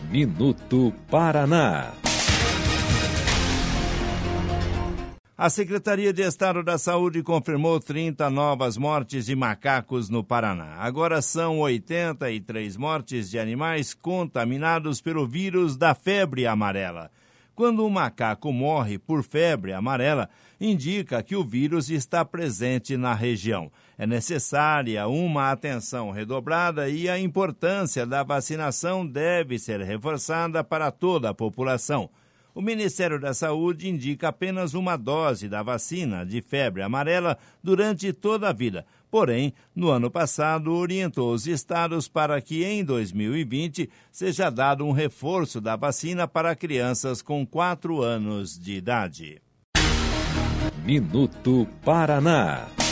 Minuto Paraná. A Secretaria de Estado da Saúde confirmou 30 novas mortes de macacos no Paraná. Agora são 83 mortes de animais contaminados pelo vírus da febre amarela. Quando um macaco morre por febre amarela, indica que o vírus está presente na região. É necessária uma atenção redobrada e a importância da vacinação deve ser reforçada para toda a população. O Ministério da Saúde indica apenas uma dose da vacina de febre amarela durante toda a vida. Porém, no ano passado, orientou os estados para que em 2020 seja dado um reforço da vacina para crianças com 4 anos de idade. Minuto Paraná.